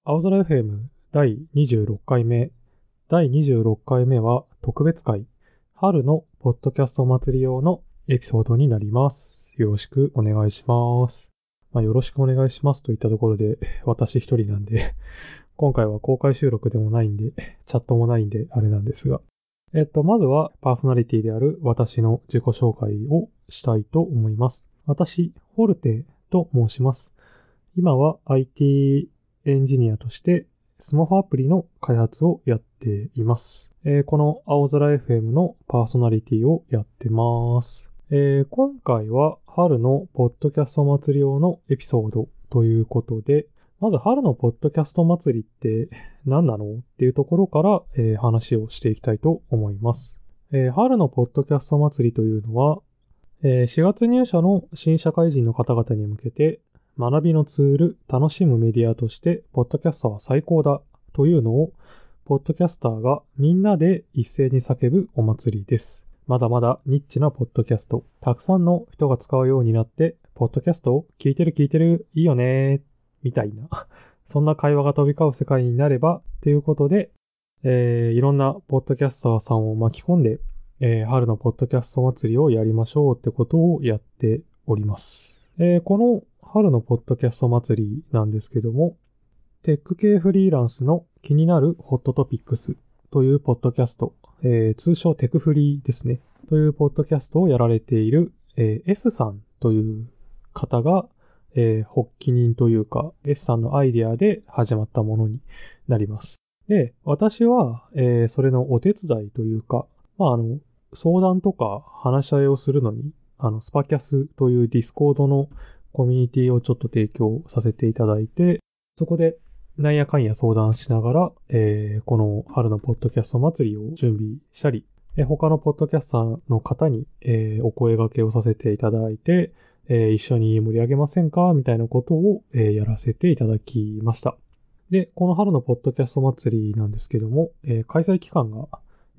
青空 FM 第26回目。第26回目は特別会。春のポッドキャスト祭り用のエピソードになります。よろしくお願いします。よろしくお願いしますといったところで、私一人なんで、今回は公開収録でもないんで、チャットもないんで、あれなんですが。まずはパーソナリティである私の自己紹介をしたいと思います。私、ホルテと申します。今は IT エンジニアとしてスマホアプリの開発をやっています。この青空 FM のパーソナリティをやってます。今回は春のポッドキャスト祭り用のエピソードということで、まず春のポッドキャスト祭りって何なのっていうところから、話をしていきたいと思います。春のポッドキャスト祭りというのは、4月入社の新社会人の方々に向けて学びのツール、楽しむメディアとして、ポッドキャストは最高だというのを、ポッドキャスターがみんなで一斉に叫ぶお祭りです。まだまだニッチなポッドキャスト、たくさんの人が使うようになって、ポッドキャスト聞いてる、いいよねみたいな、そんな会話が飛び交う世界になれば、ということで、いろんなポッドキャスターさんを巻き込んで、春のポッドキャスト祭りをやりましょうってことをやっております。この春のポッドキャスト祭りなんですけども、テック系フリーランスの気になるホットトピックスというポッドキャスト、通称テクフリーですね、というポッドキャストをやられている、S さんという方が、発起人というか、S さんのアイデアで始まったものになります。で、私は、それのお手伝いというか、相談とか話し合いをするのに、スパキャスというディスコードのコミュニティをちょっと提供させていただいて、そこでなんやかんや相談しながら、この春のポッドキャスト祭りを準備したり、他のポッドキャスターの方に、お声掛けをさせていただいて、一緒に盛り上げませんかみたいなことを、やらせていただきました。で、この春のポッドキャスト祭りなんですけども、開催期間が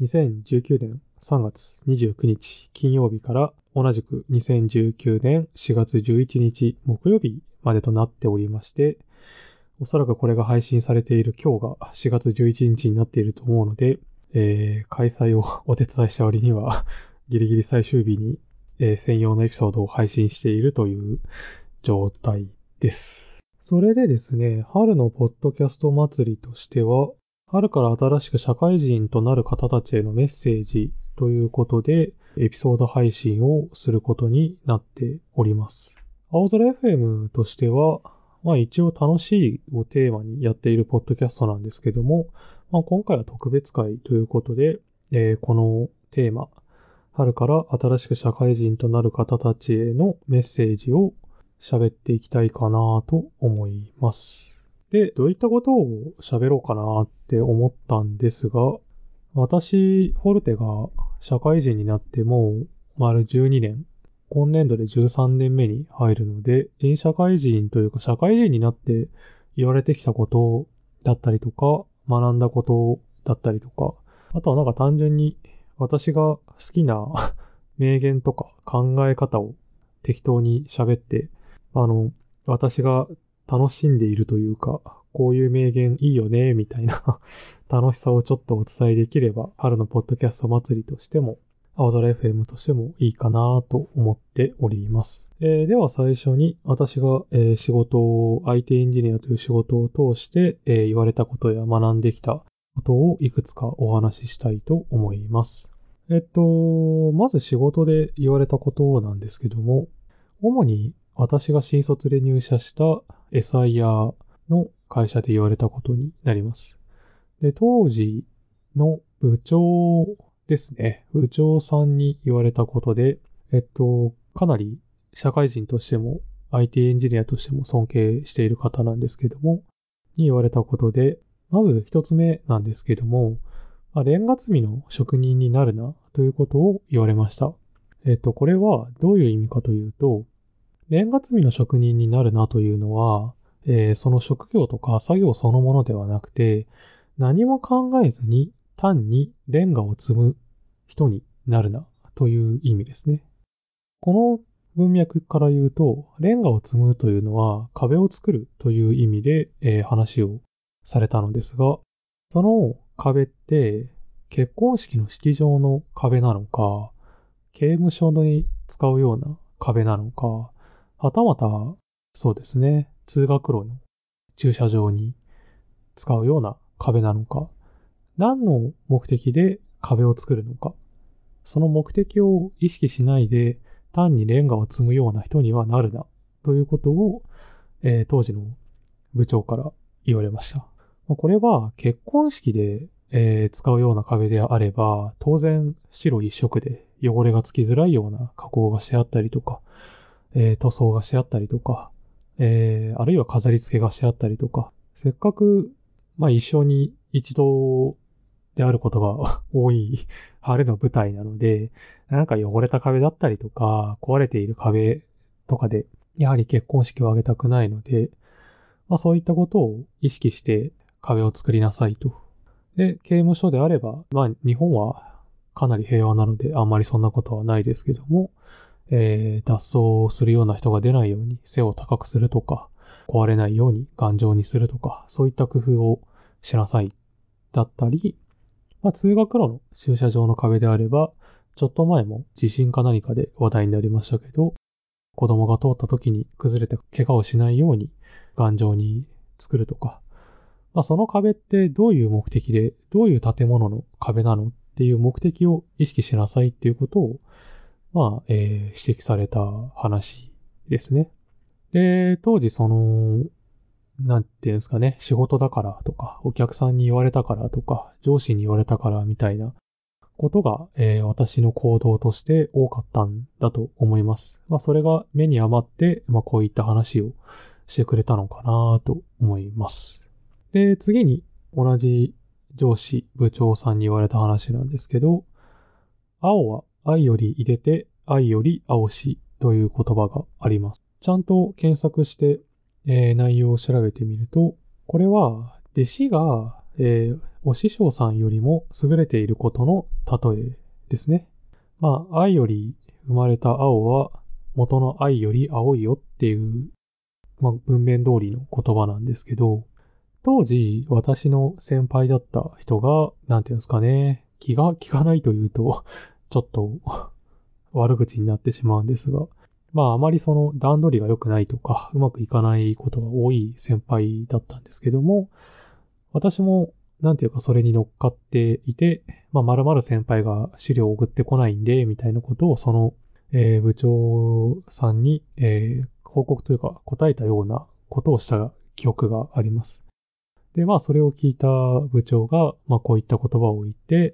2019年3月29日金曜日から同じく2019年4月11日木曜日までとなっておりまして、おそらくこれが配信されている今日が4月11日になっていると思うので、開催をお手伝いした割にはギリギリ最終日に、専用のエピソードを配信しているという状態です。それでですね、春のポッドキャスト祭りとしては、春から新しく社会人となる方たちへのメッセージということで、エピソード配信をすることになっております。青空 FM としては、一応楽しいをテーマにやっているポッドキャストなんですけども、今回は特別会ということで、このテーマ、春から新しく社会人となる方たちへのメッセージを喋っていきたいかなと思います。で、どういったことを喋ろうかなって思ったんですが、私、ホルテが社会人になってもう丸12年、今年度で13年目に入るので、新社会人というか社会人になって言われてきたことだったりとか、学んだことだったりとか、あとは単純に私が好きな名言とか考え方を適当に喋って、私が楽しんでいるというか、こういう名言いいよね、みたいな楽しさをちょっとお伝えできれば、春のポッドキャスト祭りとしても、青空 FM としてもいいかなと思っております。では最初に私が、仕事を IT エンジニアという仕事を通して、言われたことや学んできたことをいくつかお話ししたいと思います。まず仕事で言われたことなんですけども、主に私が新卒で入社した SIR の会社で言われたことになります。で、当時の部長ですね。部長さんに言われたことで、かなり社会人としても IT エンジニアとしても尊敬している方なんですけども、に言われたことで、まず一つ目なんですけども、レンガ積みの職人になるなということを言われました。これはどういう意味かというと、レンガ積みの職人になるなというのは、その職業とか作業そのものではなくて、何も考えずに単にレンガを積む人になるなという意味ですね。この文脈から言うと、レンガを積むというのは壁を作るという意味で、話をされたのですが、その壁って結婚式の式場の壁なのか、刑務所に使うような壁なのか、はたまた、そうですね、通学路の駐車場に使うような壁なのか、何の目的で壁を作るのか、その目的を意識しないで単にレンガを積むような人にはなるな、ということを、当時の部長から言われました。これは結婚式で、使うような壁であれば、当然白一色で汚れがつきづらいような加工がしてあったりとか、塗装がしてあったりとか、あるいは飾り付けがしてあったりとか、せっかく、一生に一度であることが多い晴れの舞台なので、なんか汚れた壁だったりとか、壊れている壁とかで、やはり結婚式を挙げたくないので、そういったことを意識して壁を作りなさいと。で、刑務所であれば、日本はかなり平和なので、あんまりそんなことはないですけども、脱走するような人が出ないように背を高くするとか、壊れないように頑丈にするとか、そういった工夫をしなさいだったり、通学路の駐車場の壁であれば、ちょっと前も地震か何かで話題になりましたけど、子供が通った時に崩れて怪我をしないように頑丈に作るとか、その壁ってどういう目的で、どういう建物の壁なのっていう目的を意識しなさいっていうことを、指摘された話ですね。で、当時なんていうんですかね、仕事だからとか、お客さんに言われたからとか、上司に言われたからみたいなことが、私の行動として多かったんだと思います。それが目に余って、こういった話をしてくれたのかなと思います。で、次に同じ上司、部長さんに言われた話なんですけど、青は愛より入れて愛より青しという言葉があります。ちゃんと検索して、内容を調べてみると、これは弟子が、お師匠さんよりも優れていることの例えですね。愛より生まれた青は元の愛より青いよっていう、文面通りの言葉なんですけど、当時私の先輩だった人が、なんていうんですかね、気が利かないというと、ちょっと悪口になってしまうんですが、あまりその段取りが良くないとか、うまくいかないことが多い先輩だったんですけども、私も、なんていうかそれに乗っかっていて、〇〇先輩が資料を送ってこないんで、みたいなことをその、部長さんに、報告というか答えたようなことをした記憶があります。で、それを聞いた部長が、こういった言葉を言って、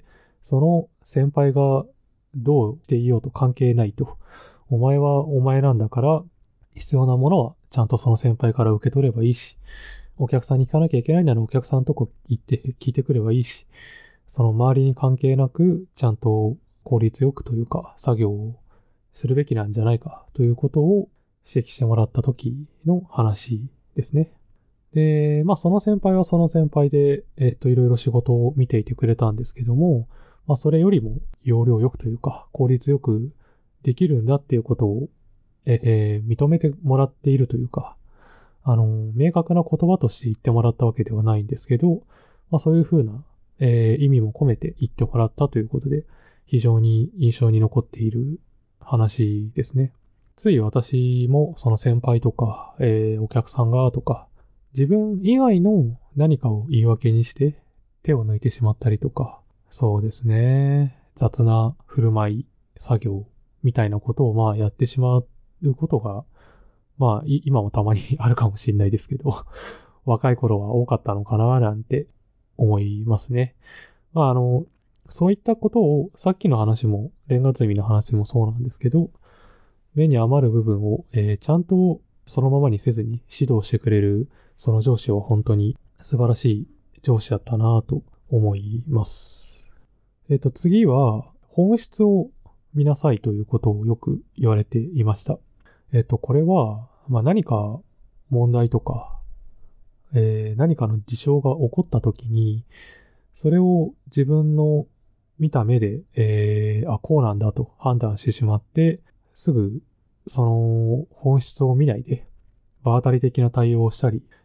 その先輩がどうしていようと関係ないと。お前はお前なんだから、必要なものはちゃんとその先輩から受け取ればいいし、お客さんに聞かなきゃいけないならお客さんのとこ行って聞いてくればいいし、その周りに関係なく、ちゃんと効率よくというか、作業をするべきなんじゃないかということを指摘してもらった時の話ですね。で、その先輩はその先輩で、いろいろ仕事を見ていてくれたんですけども、それよりも要領よくというか、効率よくできるんだっていうことを、認めてもらっているというか、明確な言葉として言ってもらったわけではないんですけど、そういうふうな、意味も込めて言ってもらったということで、非常に印象に残っている話ですね。つい私もその先輩とか、お客さんがとか、自分以外の何かを言い訳にして手を抜いてしまったりとか、そうですね。雑な振る舞い、作業みたいなことをやってしまうことが、今もたまにあるかもしれないですけど、若い頃は多かったのかななんて思いますね。そういったことを、さっきの話も、レンガ積みの話もそうなんですけど、目に余る部分を、ちゃんとそのままにせずに指導してくれる、その上司は本当に素晴らしい上司だったなと思います。次は、本質を見なさいということをよく言われていました。これは、何か問題とか、何かの事象が起こった時に、それを自分の見た目で、こうなんだと判断してしまって、すぐ、その本質を見ないで、場当たり的な対応をしたり、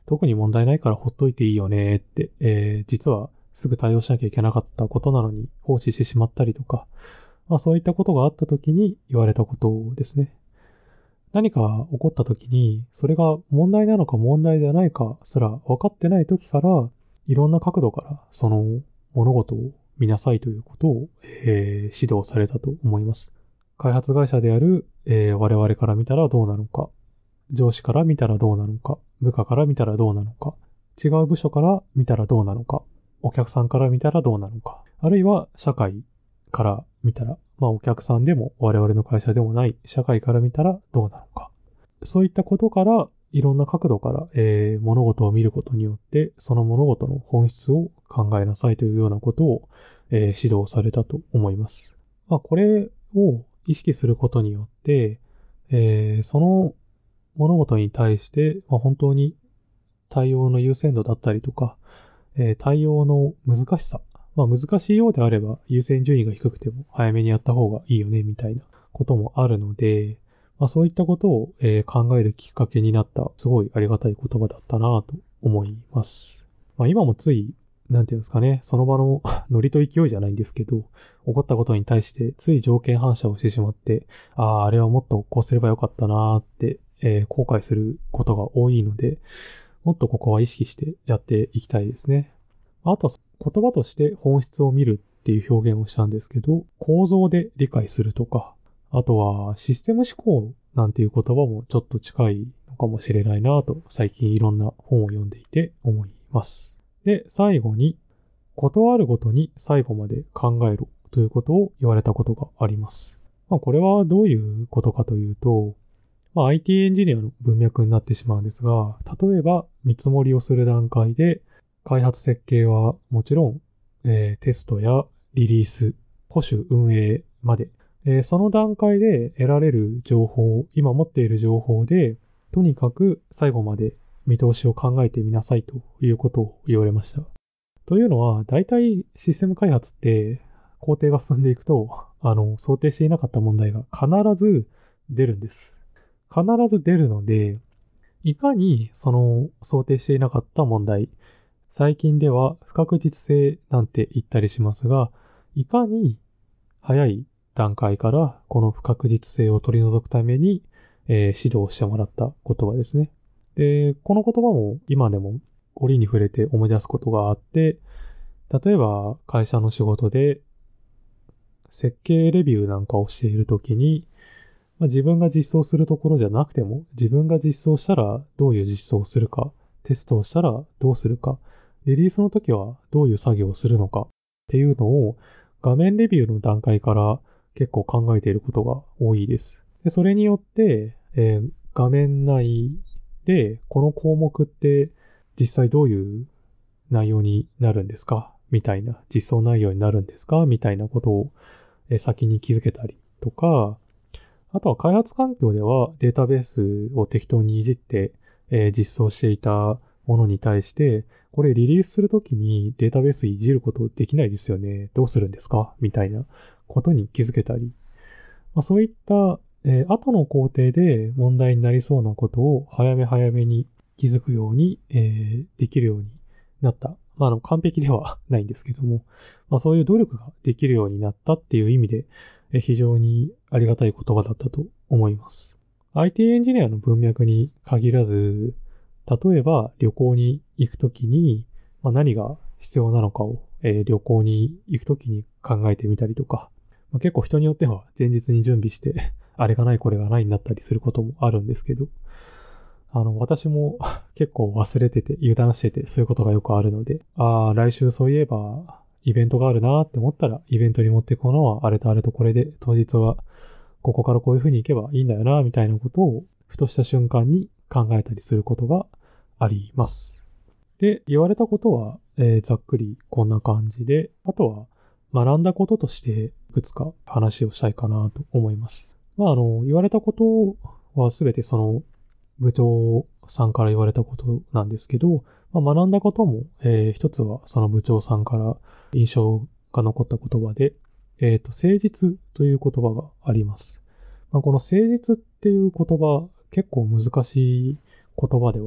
特に問題ないからほっといていいよねって、実はすぐ対応しなきゃいけなかったことなのに放置してしまったりとか、そういったことがあった時に言われたことですね。何か起こった時に、それが問題なのか問題じゃないかすら分かってない時から、いろんな角度からその物事を見なさいということを、指導されたと思います。開発会社である、我々から見たらどうなのか、上司から見たらどうなのか、部下から見たらどうなのか、違う部署から見たらどうなのか、お客さんから見たらどうなのか、あるいは社会から見たら、お客さんでも我々の会社でもない社会から見たらどうなのか。そういったことから、いろんな角度から、物事を見ることによって、その物事の本質を考えなさいというようなことを、指導されたと思います。これを意識することによって、その物事に対して、本当に対応の優先度だったりとか、対応の難しさ。難しいようであれば優先順位が低くても早めにやった方がいいよね、みたいなこともあるので、そういったことを、考えるきっかけになった、すごいありがたい言葉だったなと思います。今もつい、なんていうんですかね、その場のノリと勢いじゃないんですけど、起こったことに対してつい条件反射をしてしまって、あれはもっとこうすればよかったなって、後悔することが多いので、もっとここは意識してやっていきたいですね。あとは言葉として本質を見るっていう表現をしたんですけど、構造で理解するとか、あとはシステム思考なんていう言葉もちょっと近いのかもしれないなと最近いろんな本を読んでいて思います。で、最後に、ことあるごとに最後まで考えろということを言われたことがあります。これはどういうことかというと、IT エンジニアの文脈になってしまうんですが、例えば見積もりをする段階で、開発設計はもちろん、テストやリリース、保守運営まで、その段階で得られる情報、今持っている情報で、とにかく最後まで見通しを考えてみなさいということを言われました。というのは、大体システム開発って工程が進んでいくと、想定していなかった問題が必ず出るんです。必ず出るので、いかにその想定していなかった問題、最近では不確実性なんて言ったりしますが、いかに早い段階からこの不確実性を取り除くために、指導してもらった言葉ですね。で、この言葉も今でも折に触れて思い出すことがあって、例えば会社の仕事で設計レビューなんかをしているときに、自分が実装するところじゃなくても、自分が実装したらどういう実装をするか、テストをしたらどうするか、リリースの時はどういう作業をするのかっていうのを画面レビューの段階から結構考えていることが多いです。で、それによって、画面内でこの項目って実際どういう内容になるんですかみたいな、実装内容になるんですかみたいなことを先に気づけたりとか、あとは開発環境ではデータベースを適当にいじって、実装していたものに対して、これリリースするときにデータベースいじることできないですよね。どうするんですかみたいなことに気づけたり。そういった、後の工程で問題になりそうなことを早め早めに気づくように、できるようになった。完璧ではないんですけども、そういう努力ができるようになったっていう意味で、非常にありがたい言葉だったと思います。IT エンジニアの文脈に限らず、例えば旅行に行くときに、何が必要なのかを、旅行に行くときに考えてみたりとか、結構人によっては前日に準備して、あれがないこれがないになったりすることもあるんですけど、私も結構忘れてて、油断してて、そういうことがよくあるので、来週そういえば、イベントがあるなって思ったら、イベントに持っていくものは、あれとあれとこれで、当日は、ここからこういう風に行けばいいんだよな、みたいなことを、ふとした瞬間に考えたりすることがあります。で、言われたことは、ざっくりこんな感じで、あとは、学んだこととして、いくつか話をしたいかなと思います。言われたことはすべてその、部長さんから言われたことなんですけど、学んだことも、一つはその部長さんから印象が残った言葉で、誠実という言葉があります。この誠実っていう言葉、結構難しい言葉では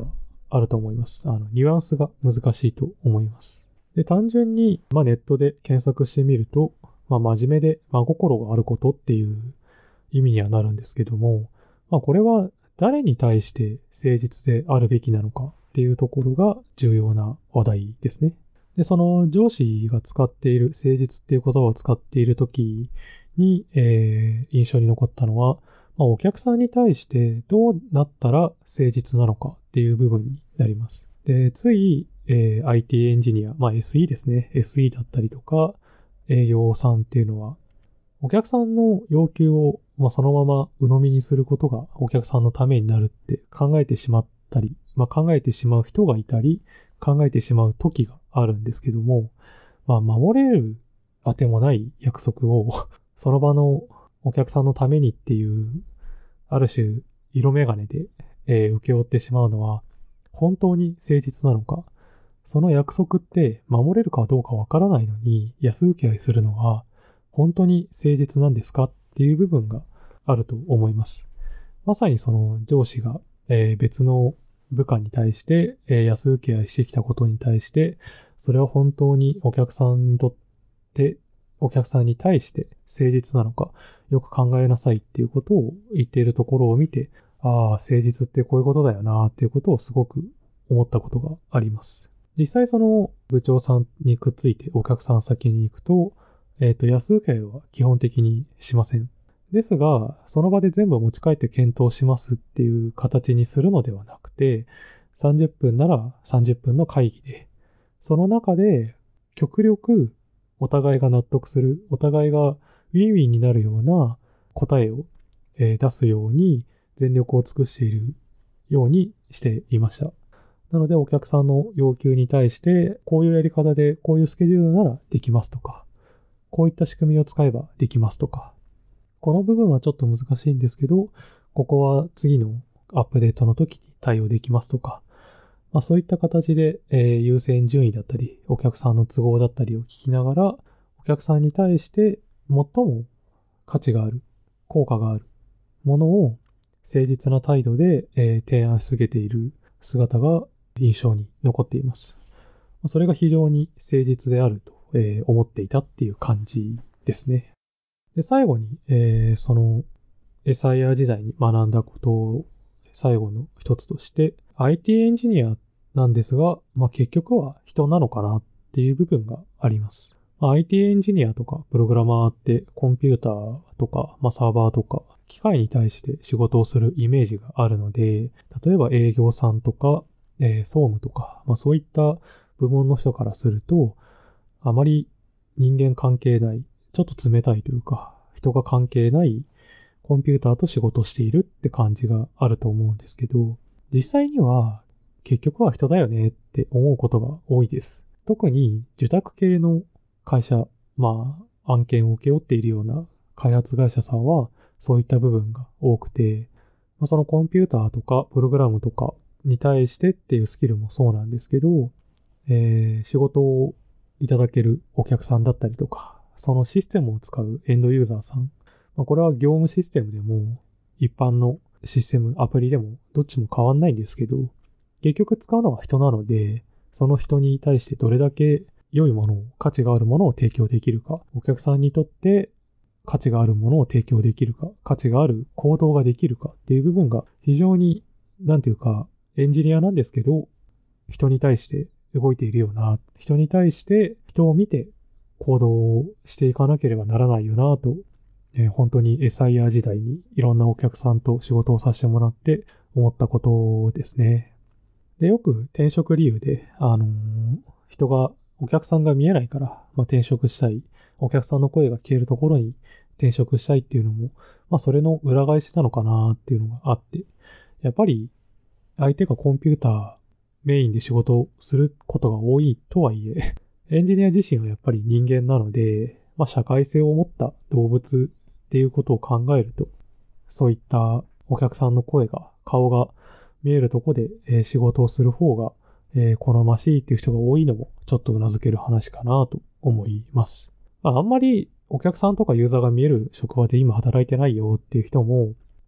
あると思います。ニュアンスが難しいと思います。で、単純に、ネットで検索してみると、真面目で真心があることっていう意味にはなるんですけども、これは誰に対して誠実であるべきなのかっていうところが重要な話題ですね。で、その上司が使っている誠実っていう言葉を使っているときに、印象に残ったのは、お客さんに対してどうなったら誠実なのかっていう部分になります。で、つい、IT エンジニア、SE ですね。SE だったりとか、営業さんっていうのは、お客さんの要求を、そのまま鵜呑みにすることがお客さんのためになるって考えてしまったり、考えてしまう人がいたり、考えてしまう時があるんですけども、守れるあてもない約束をその場のお客さんのためにっていう、ある種色眼鏡で、請け負ってしまうのは、本当に誠実なのか、その約束って守れるかどうかわからないのに安請け合いするのは本当に誠実なんですかっていう部分があると思います。まさにその上司が、別の部下に対して、安請け合いしてきたことに対して、それは本当にお客さんにとって、お客さんに対して誠実なのか、よく考えなさいっていうことを言っているところを見て、ああ、誠実ってこういうことだよなっていうことをすごく思ったことがあります。実際その部長さんにくっついてお客さん先に行くと、安請け合いは基本的にしません。ですが、その場で全部持ち帰って検討しますっていう形にするのではなくて、30分なら30分の会議で、その中で極力お互いが納得する、お互いがウィンウィンになるような答えを出すように全力を尽くしているようにしていました。なのでお客さんの要求に対して、こういうやり方でこういうスケジュールならできますとか、こういった仕組みを使えばできますとか、この部分はちょっと難しいんですけど、ここは次のアップデートの時に対応できますとか、そういった形で、優先順位だったり、お客さんの都合だったりを聞きながら、お客さんに対して最も価値がある、効果があるものを誠実な態度で、提案し続けている姿が印象に残っています。それが非常に誠実であると、思っていたっていう感じですね。で、最後に、その SIR 時代に学んだことを最後の一つとして、IT エンジニアなんですが、結局は人なのかなっていう部分があります。IT エンジニアとかプログラマーってコンピューターとか、サーバーとか機械に対して仕事をするイメージがあるので、例えば営業さんとか、総務とか、そういった部門の人からすると、あまり人間関係ない、ちょっと冷たいというか、人が関係ないコンピューターと仕事しているって感じがあると思うんですけど、実際には結局は人だよねって思うことが多いです。特に受託系の会社、案件を請け負っているような開発会社さんはそういった部分が多くて、そのコンピューターとかプログラムとかに対してっていうスキルもそうなんですけど、仕事をいただけるお客さんだったりとか、そのシステムを使うエンドユーザーさん、これは業務システムでも一般のシステム、アプリでもどっちも変わんないんですけど、結局使うのは人なので、その人に対してどれだけ良いものを、価値があるものを提供できるか、お客さんにとって価値があるものを提供できるか、価値がある行動ができるかっていう部分が非常に、なんていうか、エンジニアなんですけど、人に対して動いているよな、人に対して人を見て行動をしていかなければならないよなと、本当に SIR 時代にいろんなお客さんと仕事をさせてもらって思ったことですね。で、よく転職理由で、人が、お客さんが見えないから、転職したい、お客さんの声が消えるところに転職したいっていうのも、それの裏返しなのかなっていうのがあって、やっぱり相手がコンピューターメインで仕事をすることが多いとはいえ、エンジニア自身はやっぱり人間なので、社会性を持った動物っていうことを考えると、そういったお客さんの声が、顔が見えるとこで、仕事をする方が、好ましいっていう人が多いのもちょっと頷ける話かなと思います。あんまりお客さんとかユーザーが見える職場で今働いてないよっていう人も、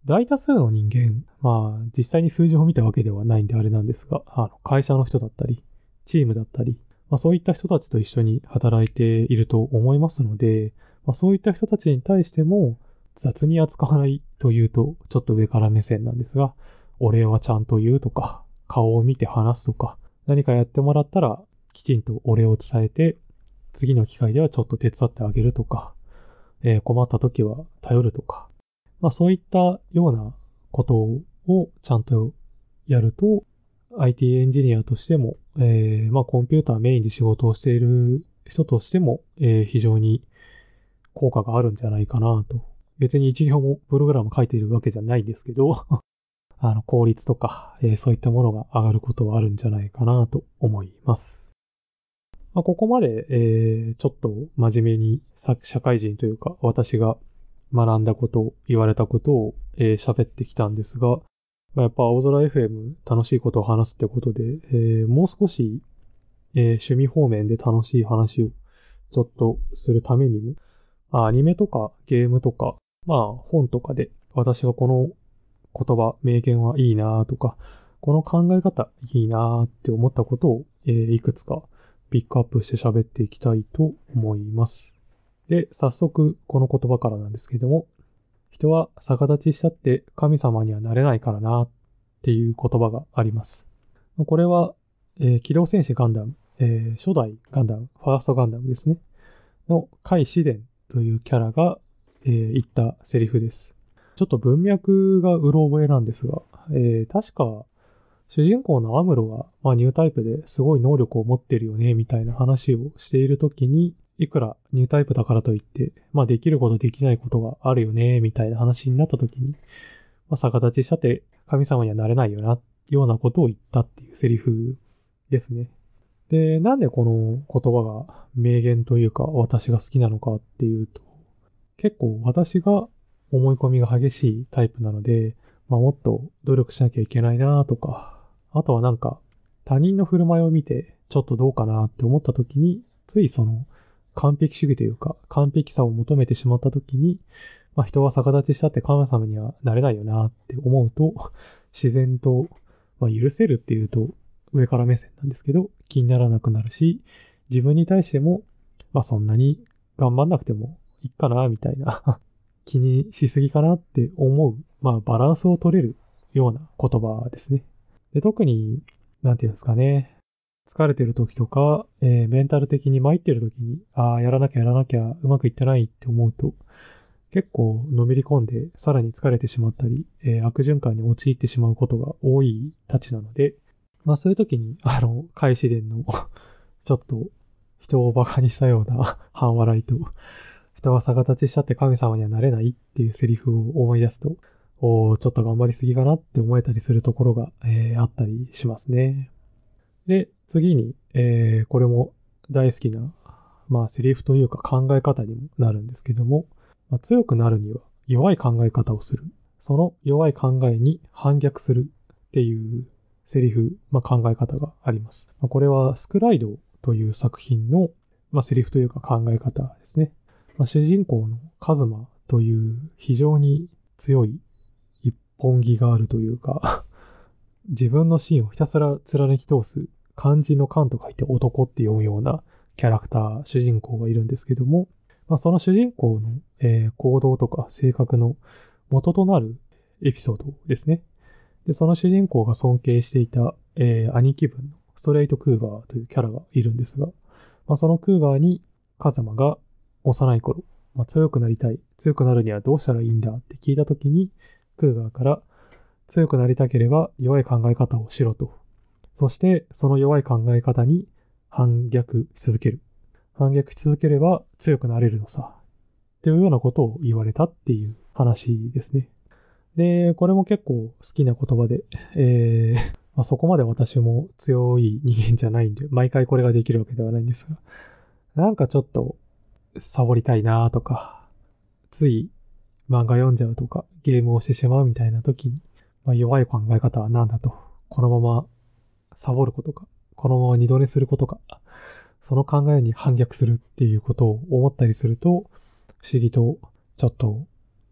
大多数の人間、実際に数字を見たわけではないんであれなんですが、会社の人だったり、チームだったり、そういった人たちと一緒に働いていると思いますので、そういった人たちに対しても雑に扱わないというとちょっと上から目線なんですが、お礼はちゃんと言うとか、顔を見て話すとか、何かやってもらったらきちんとお礼を伝えて、次の機会ではちょっと手伝ってあげるとか、困った時は頼るとか、そういったようなことをちゃんとやると、IT エンジニアとしても、コンピューターメインで仕事をしている人としても、非常に効果があるんじゃないかなと。別に一行もプログラム書いているわけじゃないんですけど、効率とか、そういったものが上がることはあるんじゃないかなと思います。ここまで、ちょっと真面目に社会人というか、私が学んだことを、言われたことを喋ってきたんですが、やっぱ青空 FM 楽しいことを話すってことで、もう少し、趣味方面で楽しい話をちょっとするためにも、アニメとかゲームとか、本とかで私がこの言葉、名言はいいなとか、この考え方いいなって思ったことを、いくつかピックアップして喋っていきたいと思います。で、早速この言葉からなんですけども、人は逆立ちしたって神様にはなれないからなっていう言葉があります。これは、機動戦士ガンダム、初代ガンダム、ファーストガンダムですね。のカイ・シデンというキャラが、言ったセリフです。ちょっと文脈がうろ覚えなんですが、確か主人公のアムロが、ニュータイプですごい能力を持ってるよね、みたいな話をしているときに、いくらニュータイプだからといって、できることできないことがあるよね、みたいな話になったときに、逆立ちしたって神様にはなれないよな、ようなことを言ったっていうセリフですね。で、なんでこの言葉が名言というか私が好きなのかっていうと、結構私が思い込みが激しいタイプなので、もっと努力しなきゃいけないなとか、あとはなんか他人の振る舞いを見てちょっとどうかなって思った時に、ついその完璧主義というか完璧さを求めてしまった時に、人は逆立ちしたって神様にはなれないよなって思うと、自然と、許せるっていうと上から目線なんですけど、気にならなくなるし、自分に対しても、そんなに頑張んなくてもいいかな、みたいな気にしすぎかなって思う、バランスを取れるような言葉ですね。で、特に、なんていうんですかね、疲れてる時とか、メンタル的に参ってる時に、やらなきゃうまくいってないって思うと、結構のめり込んでさらに疲れてしまったり、悪循環に陥ってしまうことが多いたちなので、そういう時に、開始伝のちょっと人を馬鹿にしたような半笑いと、人は逆立ちしちゃって神様にはなれないっていうセリフを思い出すと、ちょっと頑張りすぎかなって思えたりするところが、あったりしますね。で、次に、これも大好きな、セリフというか考え方にもなるんですけども、強くなるには弱い考え方をする。その弱い考えに反逆するっていうセリフ、考え方があります。これはスクライドという作品の、セリフというか考え方ですね。主人公のカズマという非常に強い一本気があるというか自分の芯をひたすら貫き通す漢字の漢と書いて男って読むようなキャラクター、主人公がいるんですけども、その主人公の、行動とか性格の元となるエピソードですね。で、その主人公が尊敬していた、兄貴分のストレイト・クーガーというキャラがいるんですが、そのクーガーにカズマが幼い頃、強くなりたい、強くなるにはどうしたらいいんだって聞いたときに、クーガーから強くなりたければ弱い考え方をしろと。そしてその弱い考え方に反逆し続ける。反逆し続ければ強くなれるのさ。っていうようなことを言われたっていう話ですね。で、これも結構好きな言葉で、そこまで私も強い人間じゃないんで、毎回これができるわけではないんですが、なんかちょっとサボりたいなとか、つい漫画読んじゃうとか、ゲームをしてしまうみたいな時に、弱い考え方は何だと、このままサボることか、このまま二度寝することか、その考えに反逆するっていうことを思ったりすると、不思議とちょっと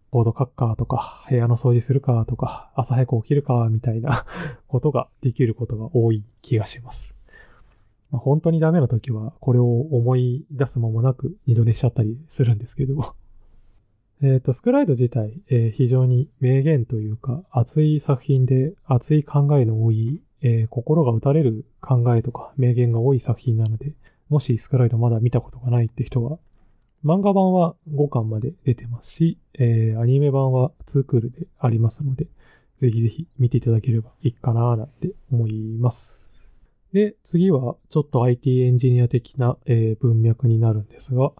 コード書くかとか、部屋の掃除するかとか、朝早く起きるかみたいなことができることが多い気がします。本当にダメな時は、これを思い出す間もなく二度寝しちゃったりするんですけど、スクライド自体、非常に名言というか、熱い作品で、熱い考えの多い、心が打たれる考えとか名言が多い作品なので、もしスクライドまだ見たことがないって人は、漫画版は5巻まで出てますし、アニメ版は2クールでありますので、ぜひぜひ見ていただければいいかななんて思います。で、次はちょっと IT エンジニア的な、文脈になるんですが、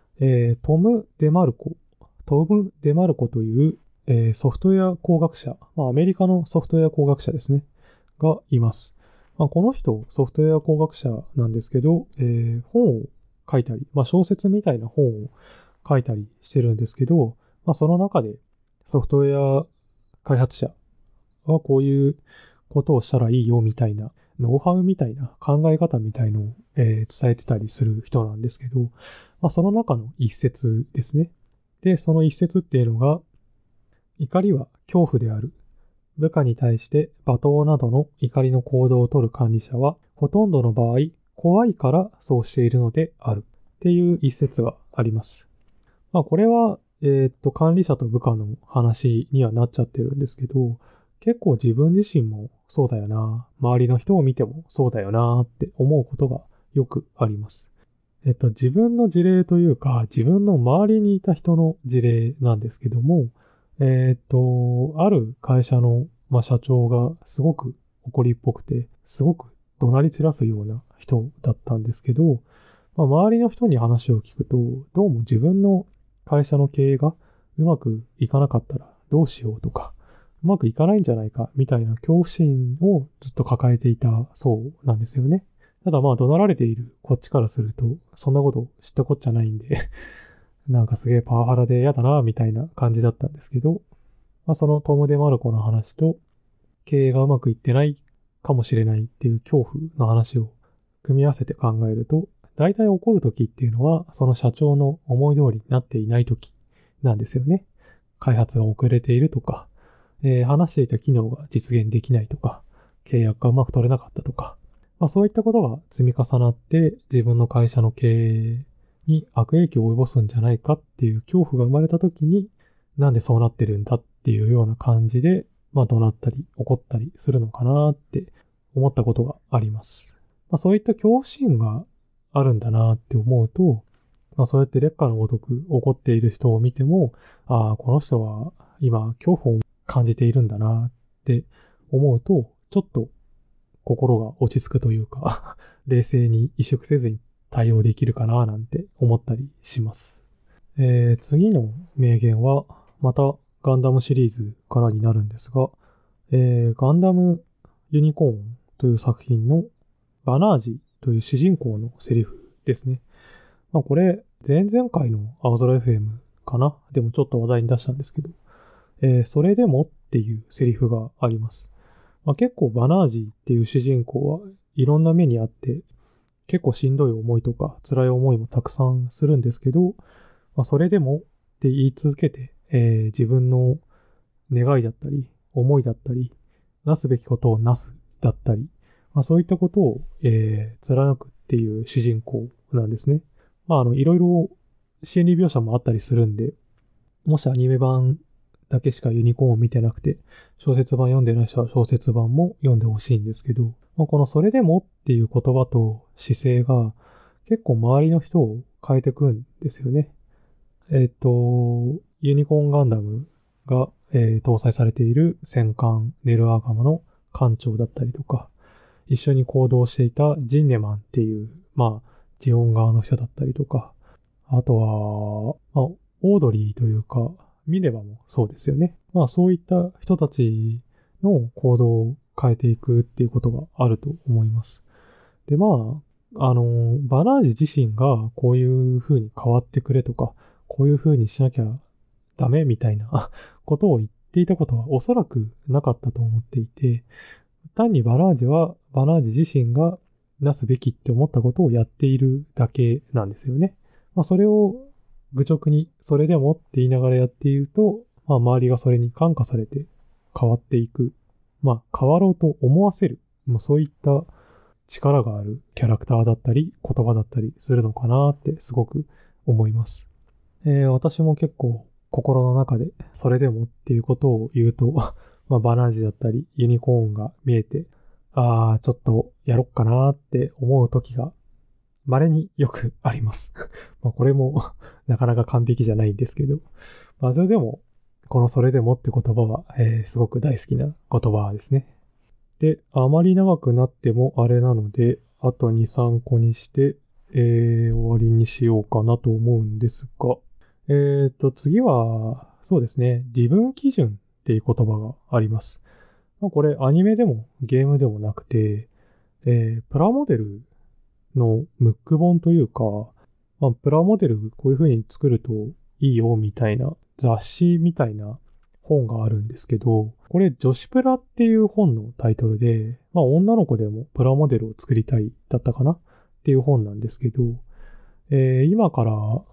トム・デマルコという、ソフトウェア工学者、アメリカのソフトウェア工学者ですね、がいます。この人、ソフトウェア工学者なんですけど、本を書いたり、小説みたいな本を書いたりしてるんですけど、その中でソフトウェア開発者はこういうことをしたらいいよみたいな、ノウハウみたいな考え方みたいのを、伝えてたりする人なんですけど、その中の一節ですね。で、その一節っていうのが、怒りは恐怖である。部下に対して罵倒などの怒りの行動を取る管理者は、ほとんどの場合、怖いからそうしているのである。っていう一節があります。これは、管理者と部下の話にはなっちゃってるんですけど、結構自分自身もそうだよな、周りの人を見てもそうだよなって思うことがよくあります。自分の事例というか、自分の周りにいた人の事例なんですけども、ある会社の、社長がすごく怒りっぽくて、すごく怒鳴り散らすような人だったんですけど、周りの人に話を聞くと、どうも自分の会社の経営がうまくいかなかったらどうしようとか、うまくいかないんじゃないかみたいな恐怖心をずっと抱えていたそうなんですよね。ただ怒鳴られているこっちからすると、そんなこと知ったこっちゃないんでなんかすげえパワハラで嫌だなみたいな感じだったんですけど、そのトム・デ・マルコの話と経営がうまくいってないかもしれないっていう恐怖の話を組み合わせて考えると、大体起こる時っていうのは、その社長の思い通りになっていない時なんですよね。開発が遅れているとか、話していた機能が実現できないとか、契約がうまく取れなかったとか、そういったことが積み重なって自分の会社の経営に悪影響を及ぼすんじゃないかっていう恐怖が生まれた時に、なんでそうなってるんだっていうような感じで、怒鳴ったり怒ったりするのかなって思ったことがあります。そういった恐怖心があるんだなって思うと、そうやって劣化のごとく怒っている人を見ても、この人は今恐怖を感じているんだなって思うと、ちょっと心が落ち着くというか冷静に萎縮せずに対応できるかななんて思ったりします。次の名言は、またガンダムシリーズからになるんですが、ガンダムユニコーンという作品のバナージという主人公のセリフですね。これ、前々回の青空 FM かなでもちょっと話題に出したんですけど、それでもっていうセリフがあります。結構バナージっていう主人公はいろんな目にあって、結構しんどい思いとか辛い思いもたくさんするんですけど、それでもって言い続けて、自分の願いだったり、思いだったり、なすべきことをなすだったり、そういったことを、貫くっていう主人公なんですね。いろいろ心理描写もあったりするんで、もしアニメ版だけしかユニコーンを見てなくて、小説版読んでない人は小説版も読んでほしいんですけど、このそれでもっていう言葉と姿勢が結構周りの人を変えてくんですよね。ユニコーンガンダムが、搭載されている戦艦ネルアーガマの艦長だったりとか、一緒に行動していたジンネマンっていう、ジオン側の人だったりとか、あとは、オードリーというか、ミネバもそうですよね。そういった人たちの行動を変えていくっていうことがあると思います。で、バナージ自身がこういう風に変わってくれとか、こういう風にしなきゃダメみたいなことを言っていたことはおそらくなかったと思っていて、単にバナージはバナージ自身がなすべきって思ったことをやっているだけなんですよね。それを愚直にそれでもって言いながらやっていると、 周りがそれに感化されて変わっていく。変わろうと思わせる。そういった力があるキャラクターだったり、言葉だったりするのかなってすごく思います。私も結構心の中でそれでもっていうことを言うと、バナージだったりユニコーンが見えて、ちょっとやろっかなって思う時が稀によくあります。これもなかなか完璧じゃないんですけど、それでも、このそれでもって言葉は、すごく大好きな言葉ですね。で、あまり長くなってもあれなので、あと2、3個にして、終わりにしようかなと思うんですが、次は、そうですね、自分基準っていう言葉があります。これアニメでもゲームでもなくて、プラモデルのムック本というか、プラモデルこういう風に作るといいよみたいな雑誌みたいな本があるんですけど、これ女子プラっていう本のタイトルで、女の子でもプラモデルを作りたいだったかなっていう本なんですけど、今から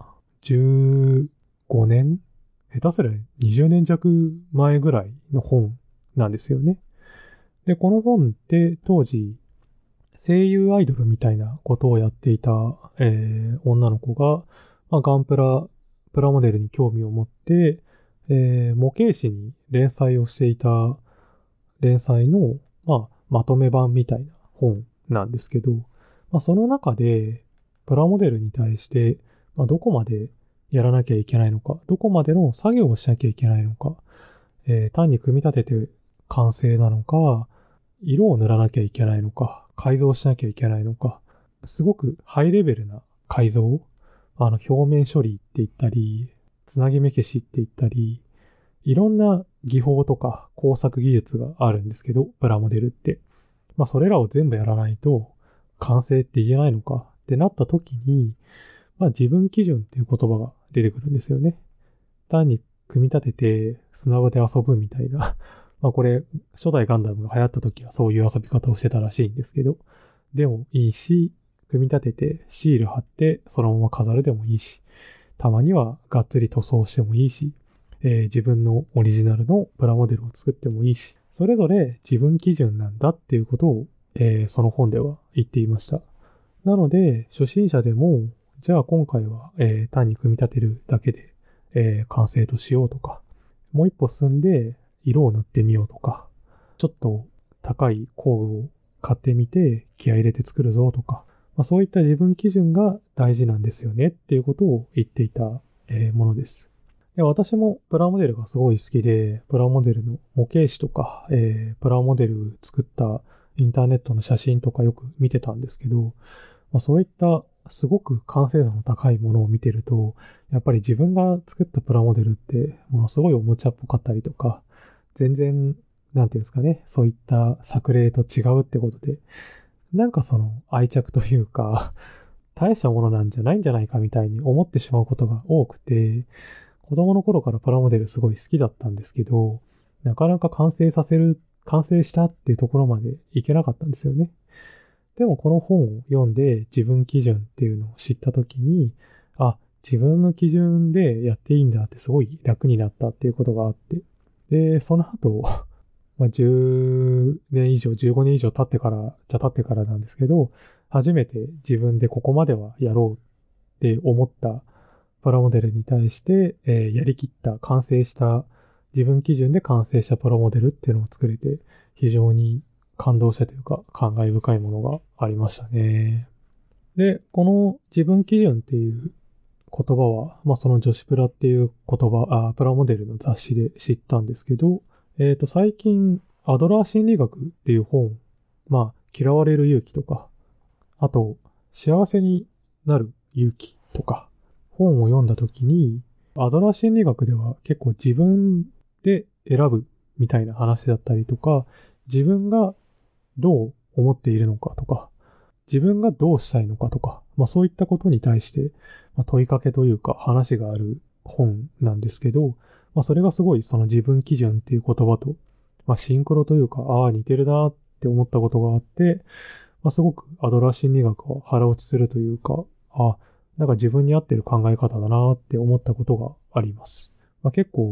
15年下手すら20年弱前ぐらいの本なんですよね。で、この本って当時声優アイドルみたいなことをやっていた、女の子が、ガンプラ、プラモデルに興味を持って、模型師に連載をしていた連載の、まとめ版みたいな本なんですけど、その中で、プラモデルに対して、どこまでやらなきゃいけないのか、どこまでの作業をしなきゃいけないのか、単に組み立てて完成なのか、色を塗らなきゃいけないのか、改造しなきゃいけないのか、すごくハイレベルな改造、表面処理って言ったり、つなぎ目消しって言ったり、いろんな技法とか工作技術があるんですけど、プラモデルって。それらを全部やらないと完成って言えないのかってなった時に、自分基準っていう言葉が出てくるんですよね。単に組み立てて砂場で遊ぶみたいな。これ、初代ガンダムが流行った時はそういう遊び方をしてたらしいんですけど、でもいいし、組み立ててシール貼ってそのまま飾るでもいいし、たまにはがっつり塗装してもいいし、自分のオリジナルのプラモデルを作ってもいいし、それぞれ自分基準なんだっていうことを、その本では言っていました。なので、初心者でも、じゃあ今回は、単に組み立てるだけで、完成としようとか、もう一歩進んで色を塗ってみようとか、ちょっと高い工具を買ってみて気合い入れて作るぞとか、そういった自分基準が大事なんですよねっていうことを言っていた、ものです。で、私もプラモデルがすごい好きで、プラモデルの模型紙とか、プラモデル作ったインターネットの写真とかよく見てたんですけど、そういったすごく完成度の高いものを見てると、やっぱり自分が作ったプラモデルってものすごいおもちゃっぽかったりとか、全然、なんていうんですかね、そういった作例と違うってことで、なんかその愛着というか、大したものなんじゃないんじゃないかみたいに思ってしまうことが多くて、子供の頃からプラモデルすごい好きだったんですけど、なかなか完成したっていうところまでいけなかったんですよね。でもこの本を読んで自分基準っていうのを知ったときに、自分の基準でやっていいんだってすごい楽になったっていうことがあって。で、その後、10年以上、15年以上経ってからなんですけど、初めて自分でここまではやろうって思ったプラモデルに対して、やりきった、完成した、自分基準で完成したプラモデルっていうのを作れて、非常に感動したというか、感慨深いものがありましたね。で、この自分基準っていう言葉は、その女子プラっていう言葉、プラモデルの雑誌で知ったんですけど、最近、アドラー心理学っていう本、嫌われる勇気とか、あと、幸せになる勇気とか、本を読んだ時に、アドラー心理学では結構自分で選ぶみたいな話だったりとか、自分がどう思っているのかとか、自分がどうしたいのかとか、そういったことに対して、問いかけというか話がある本なんですけど、それがすごいその自分基準っていう言葉と、シンクロというか、似てるなって思ったことがあって、すごくアドラー心理学は腹落ちするというか、なんか自分に合ってる考え方だなって思ったことがあります。結構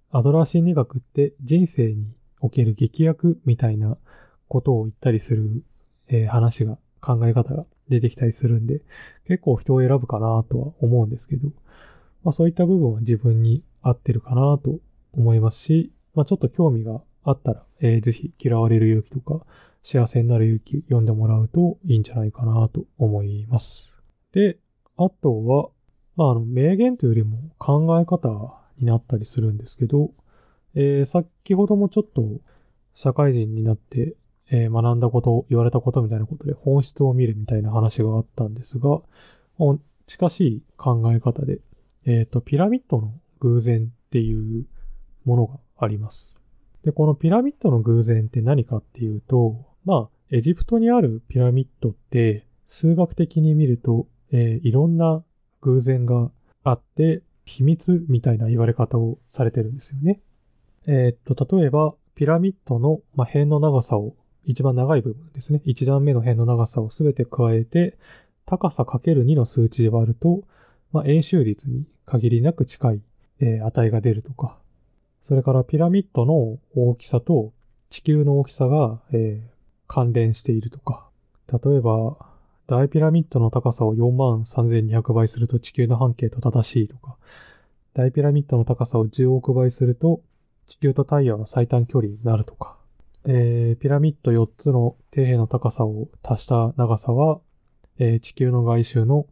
アドラー心理学って人生における劇薬みたいなことを言ったりする、話が、考え方が出てきたりするんで、結構人を選ぶかなとは思うんですけど、そういった部分は自分に合ってるかなと思いますし、ちょっと興味があったら、ぜひ嫌われる勇気とか、幸せになる勇気読んでもらうといいんじゃないかなと思います。で、あとは、名言というよりも考え方になったりするんですけど、先ほどもちょっと社会人になって、学んだこと、言われたことみたいなことで本質を見るみたいな話があったんですが、近しい考え方で、ピラミッドの偶然っていうものがあります。で、このピラミッドの偶然って何かっていうと、エジプトにあるピラミッドって、数学的に見ると、いろんな偶然があって、秘密みたいな言われ方をされてるんですよね。例えば、ピラミッドの、辺の長さを、一番長い部分ですね。一段目の辺の長さをすべて加えて、高さかける2の数値で割ると、円周率に限りなく近い、値が出るとか、それからピラミッドの大きさと地球の大きさが、関連しているとか、例えば、大ピラミッドの高さを43,200倍すると地球の半径と正しいとか、大ピラミッドの高さを10億倍すると地球と太陽の最短距離になるとか、ピラミッド4つの底辺の高さを足した長さは、地球の外周の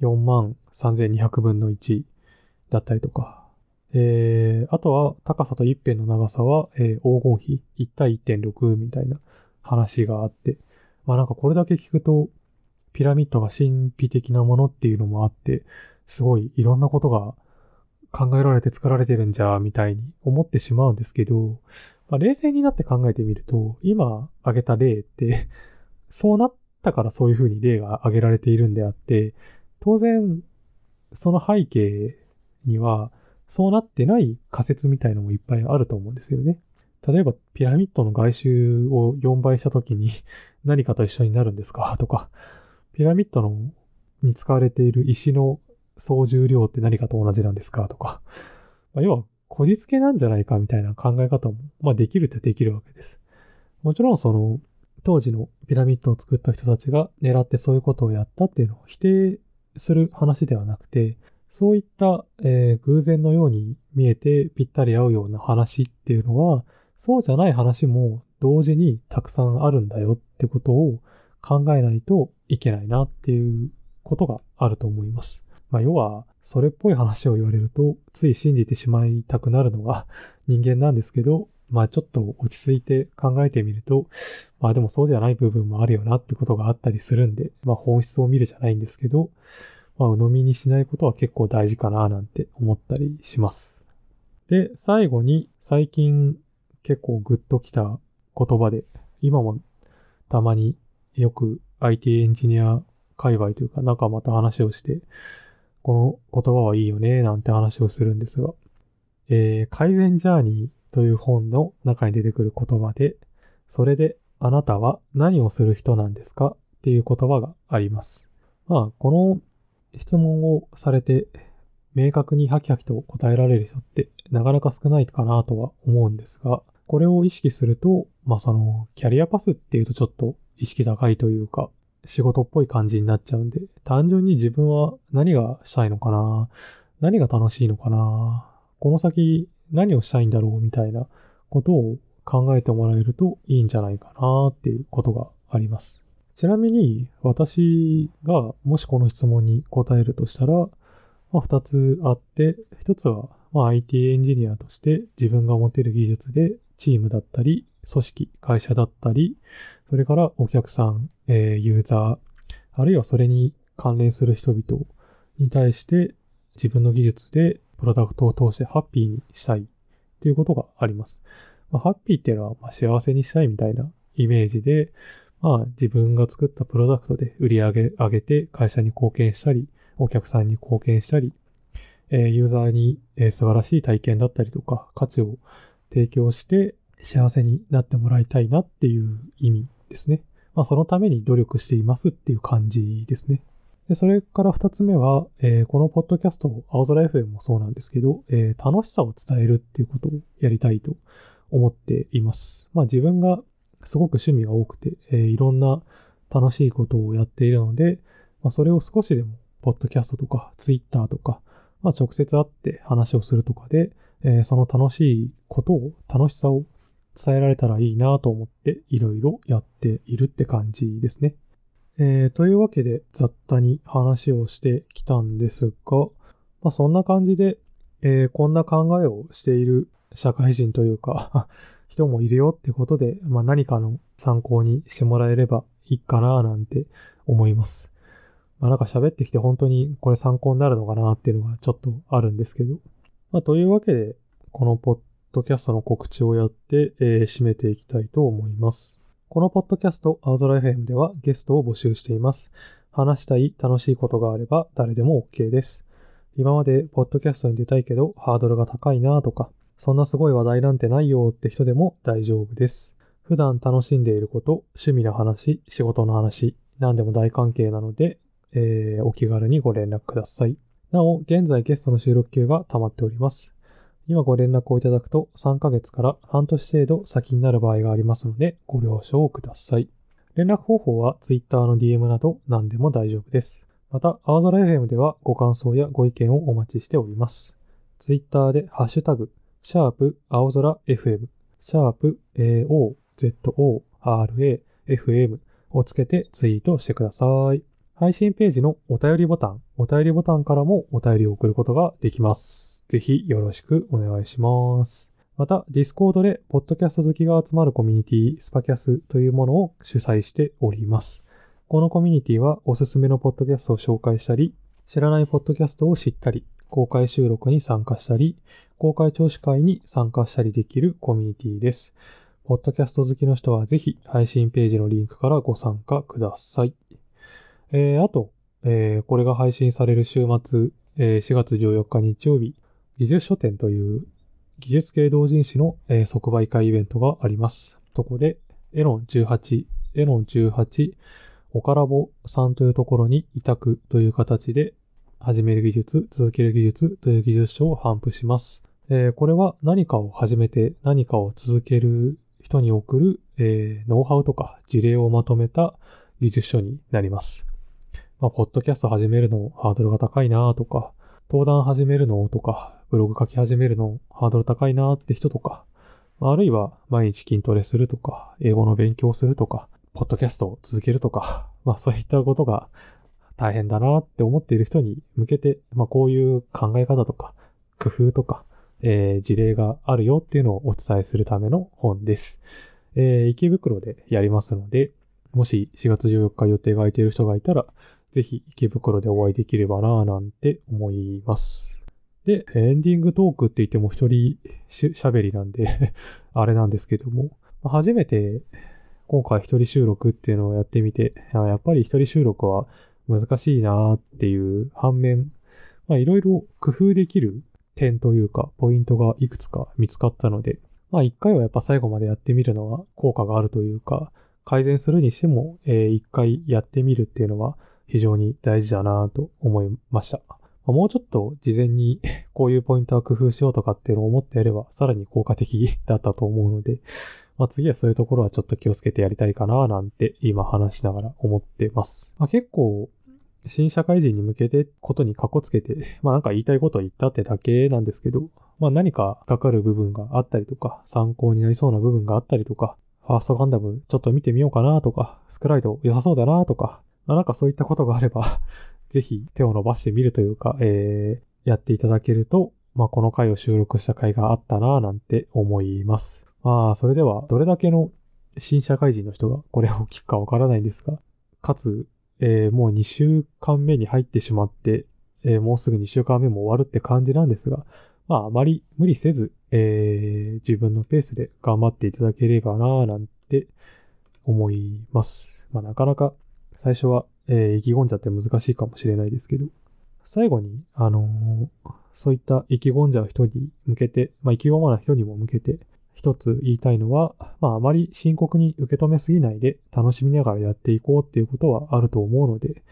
43,200分の1だったりとか、あとは高さと一辺の長さは、黄金比1対 1.6 みたいな話があって、なんかこれだけ聞くと、ピラミッドが神秘的なものっていうのもあって、すごいいろんなことが考えられて作られてるんじゃ、みたいに思ってしまうんですけど、冷静になって考えてみると、今挙げた例ってそうなったからそういうふうに例が挙げられているんであって、当然、その背景には、そうなってない仮説みたいのもいっぱいあると思うんですよね。例えば、ピラミッドの外周を4倍したときに何かと一緒になるんですかとか、ピラミッドに使われている石の総重量って何かと同じなんですかとか、要は、こじつけなんじゃないかみたいな考え方も、できるっちゃできるわけです。もちろん当時のピラミッドを作った人たちが狙ってそういうことをやったっていうのを否定する話ではなくて、そういった、偶然のように見えてぴったり合うような話っていうのは、そうじゃない話も同時にたくさんあるんだよってことを考えないといけないなっていうことがあると思います。要は、それっぽい話を言われると、つい信じてしまいたくなるのが人間なんですけど、ちょっと落ち着いて考えてみると、でもそうではない部分もあるよなってことがあったりするんで、本質を見るじゃないんですけど、鵜呑みにしないことは結構大事かななんて思ったりします。で、最後に最近結構グッときた言葉で、今もたまによく IT エンジニア界隈というか仲間と話をして、この言葉はいいよねなんて話をするんですが、改善ジャーニーという本の中に出てくる言葉で、それであなたは何をする人なんですかっていう言葉があります。この質問をされて明確にハキハキと答えられる人ってなかなか少ないかなとは思うんですが、これを意識すると、キャリアパスっていうとちょっと意識高いというか、仕事っぽい感じになっちゃうんで、単純に自分は何がしたいのかな、何が楽しいのかな、この先何をしたいんだろうみたいなことを考えてもらえるといいんじゃないかなっていうことがあります。ちなみに私がもしこの質問に答えるとしたら、二つあって、一つは、IT エンジニアとして自分が持てる技術でチームだったり、組織、会社だったり、それからお客さん、ユーザー、あるいはそれに関連する人々に対して自分の技術でプロダクトを通してハッピーにしたいっていうことがあります。ハッピーっていうのは幸せにしたいみたいなイメージで、自分が作ったプロダクトで売り上げて会社に貢献したり、お客さんに貢献したり、ユーザーに素晴らしい体験だったりとか価値を提供して幸せになってもらいたいなっていう意味ですね。そのために努力していますっていう感じですね。 で、それから二つ目は、このポッドキャスト、青空 FM もそうなんですけど、楽しさを伝えるっていうことをやりたいと思っています。まあ自分がすごく趣味が多くて、いろんな楽しいことをやっているので、まあそれを少しでも、ポッドキャストとか、ツイッターとか、まあ直接会って話をするとかで、その楽しいことを、楽しさを伝えられたらいいなと思って、いろいろやっているって感じですね。というわけで雑多に話をしてきたんですが、まあそんな感じで、こんな考えをしている社会人というか人もいるよってことで、まあ何かの参考にしてもらえればいいかななんて思います。まあなんか喋ってきて本当にこれ参考になるのかなっていうのがちょっとあるんですけど。まあというわけで、このポッドキャストの告知をやって、締めていきたいと思います。このポッドキャスト、青空 FM ではゲストを募集しています。話したい楽しいことがあれば誰でも OK です。今までポッドキャストに出たいけどハードルが高いなとか、そんなすごい話題なんてないよって人でも大丈夫です。普段楽しんでいること、趣味の話、仕事の話、何でも大関係なので、お気軽にご連絡ください。なお、現在ゲストの収録級が溜まっております。今ご連絡をいただくと3ヶ月から半年程度先になる場合がありますのでご了承ください。連絡方法は Twitter の DM など何でも大丈夫です。また、青空 FM ではご感想やご意見をお待ちしております。Twitter でハッシュタグ、シャープ青空 FM、シャープ AOZORAFM をつけてツイートしてください。配信ページのお便りボタンからもお便りを送ることができます。ぜひよろしくお願いします。また、Discord でポッドキャスト好きが集まるコミュニティ、スパキャスというものを主催しております。このコミュニティはおすすめのポッドキャストを紹介したり、知らないポッドキャストを知ったり、公開収録に参加したり、公開聴取会に参加したりできるコミュニティです。ポッドキャスト好きの人はぜひ配信ページのリンクからご参加ください。あと、これが配信される週末、4月14日日曜日、技術書店という技術系同人誌の、即売会イベントがあります。そこで、エロン18、オカラボさんというところに委託という形で、始める技術、続ける技術という技術書を頒布します。これは何かを始めて何かを続ける人に送る、ノウハウとか事例をまとめた技術書になります。まあ、ポッドキャスト始めるのハードルが高いなとか、登壇始めるのとか、ブログ書き始めるのハードル高いなって人とか、あるいは毎日筋トレするとか、英語の勉強するとか、ポッドキャストを続けるとか、まあそういったことが大変だなって思っている人に向けて、まあこういう考え方とか、工夫とか、事例があるよっていうのをお伝えするための本です。池袋でやりますので、もし4月14日予定が空いている人がいたら、ぜひ池袋でお会いできればなぁなんて思います。で、エンディングトークって言っても一人喋りなんであれなんですけども、初めて今回一人収録っていうのをやってみて、やっぱり一人収録は難しいなっていう反面、いろいろ工夫できる点というか、ポイントがいくつか見つかったので、一回はやっぱ最後までやってみるのは効果があるというか、改善するにしても、一回やってみるっていうのは非常に大事だなと思いました。もうちょっと事前にこういうポイントは工夫しようとかっていうのを思ってやればさらに効果的だったと思うので、次はそういうところはちょっと気をつけてやりたいかななんて今話しながら思ってます。結構新社会人に向けてことにカッコつけて、なんか言いたいことを言ったってだけなんですけど、何かかかる部分があったりとか、参考になりそうな部分があったりとか、ファーストガンダムちょっと見てみようかなとか、スクライド良さそうだなとか、なんかそういったことがあればぜひ手を伸ばしてみるというか、やっていただけると、この回を収録した回があったななんて思います。それでは、どれだけの新社会人の人がこれを聞くかわからないんですが、かつ、もう2週間目に入ってしまって、もうすぐ2週間目も終わるって感じなんですが、あまり無理せず、自分のペースで頑張っていただければななんて思います。なかなか最初は、意気込んじゃって難しいかもしれないですけど、最後に、そういった意気込んじゃう人に向けて、意気込まない人にも向けて、一つ言いたいのは、あまり深刻に受け止めすぎないで楽しみながらやっていこうっていうことはあると思うので、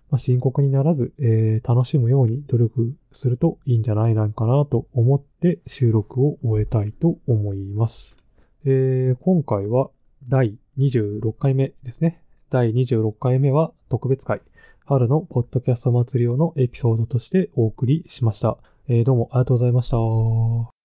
深刻にならず、楽しむように努力するといいんじゃないのかなと思って収録を終えたいと思います。今回は第26回目ですね。第26回目は特別会、春のポッドキャスト祭り用のエピソードとしてお送りしました。どうもありがとうございました。